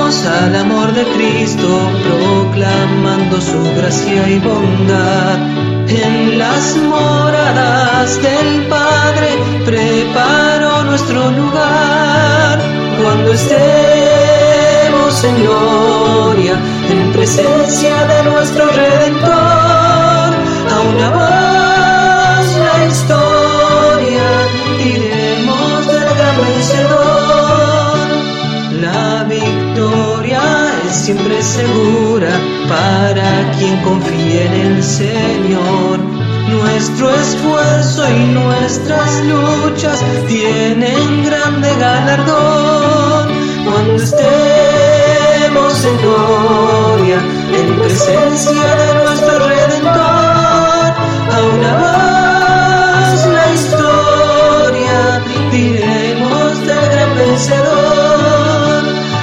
al amor de Cristo, proclamando su gracia y bondad. En las moradas del Padre preparó nuestro lugar. Cuando estemos en gloria, en presencia de nuestro Redentor, a una voz la historia diremos del gran vencedor. La victoria es siempre segura para quien confía en el Señor. Nuestro esfuerzo y nuestras luchas tienen grande galardón. Cuando estemos en gloria, en presencia de nuestro Redentor, a una voz la historia diremos del gran vencedor.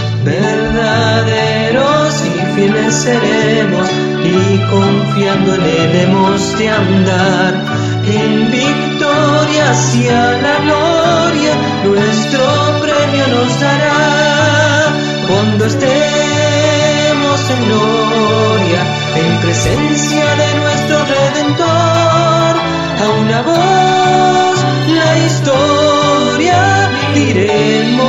Verdaderos y fieles seremos, y confiando en Él hemos de andar. En victoria hacia la gloria, nuestro premio nos dará. Cuando estemos en gloria, en presencia de nuestro Redentor, a una voz la historia diremos